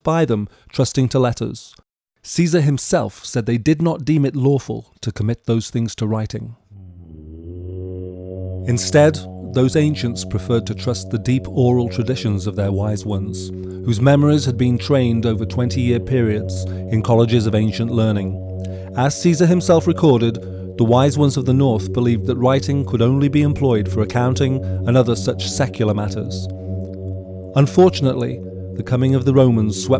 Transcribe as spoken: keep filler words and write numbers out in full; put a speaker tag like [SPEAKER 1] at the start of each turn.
[SPEAKER 1] by them, trusting to letters. Caesar himself said they did not deem it lawful to commit those things to writing. Instead, those ancients preferred to trust the deep oral traditions of their wise ones, whose memories had been trained over twenty-year periods in colleges of ancient learning. As Caesar himself recorded, the wise ones of the north believed that writing could only be employed for accounting and other such secular matters. Unfortunately, the coming of the Romans swept